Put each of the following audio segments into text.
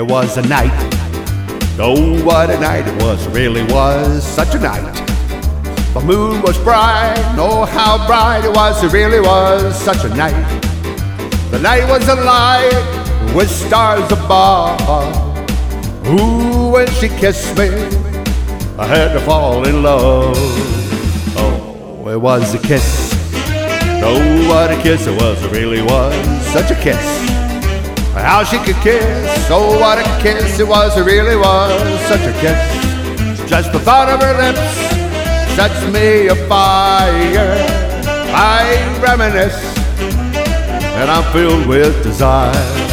was a night. Oh, what a night it was, it really was such a night. The moon was bright, oh how bright it was, it really was such a night. The night was alight with stars above. Ooh, when she kissed me, I had to fall in love. Oh, it was a kiss. Oh, what a kiss it was, it really was such a kiss. How she could kiss, oh what a kiss it was, it really was such a kiss. Just the thought of her lips sets me afire. I reminisce and I'm filled with desire.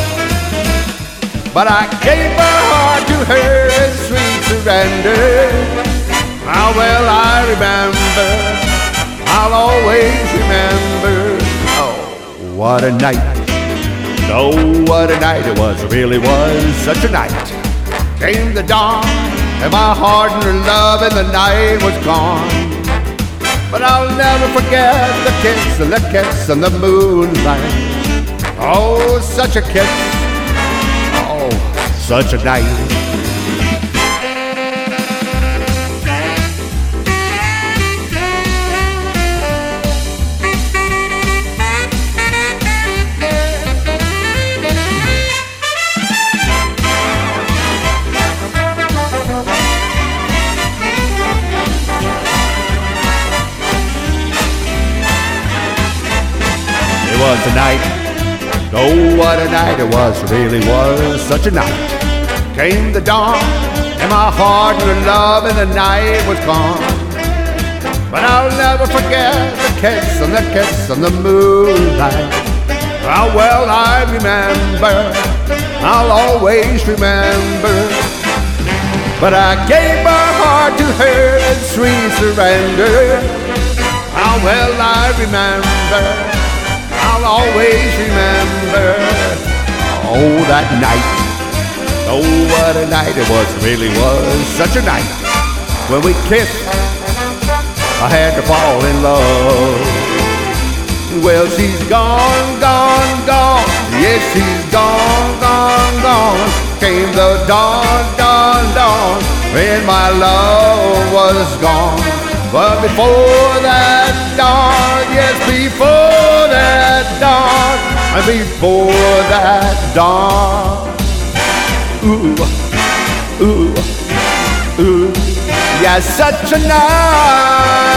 But I gave my heart to her in sweet surrender. How well I remember, I'll always remember. Oh, what a night. Oh, what a night it was, it really was such a night. Came the dawn, and my heart and her love, and the night was gone. But I'll never forget the kiss and the moonlight. Oh, such a kiss, oh, such a night. It was a night, oh what a night it was, it really was such a night. Came the dawn, and my heart and her love, and the night was gone. But I'll never forget the kiss and the moonlight. How well I remember, I'll always remember. But I gave my heart to her in sweet surrender. How well I remember, I'll always remember. Oh, that night. Oh, what a night it was, really was such a night. When we kissed, I had to fall in love. Well, she's gone, gone, gone. Yes, she's gone, gone, gone. Came the dawn, dawn, dawn, when my love was gone. But before that dawn, yes, before that dawn, and before that dawn, ooh, ooh, ooh, yeah, such a night.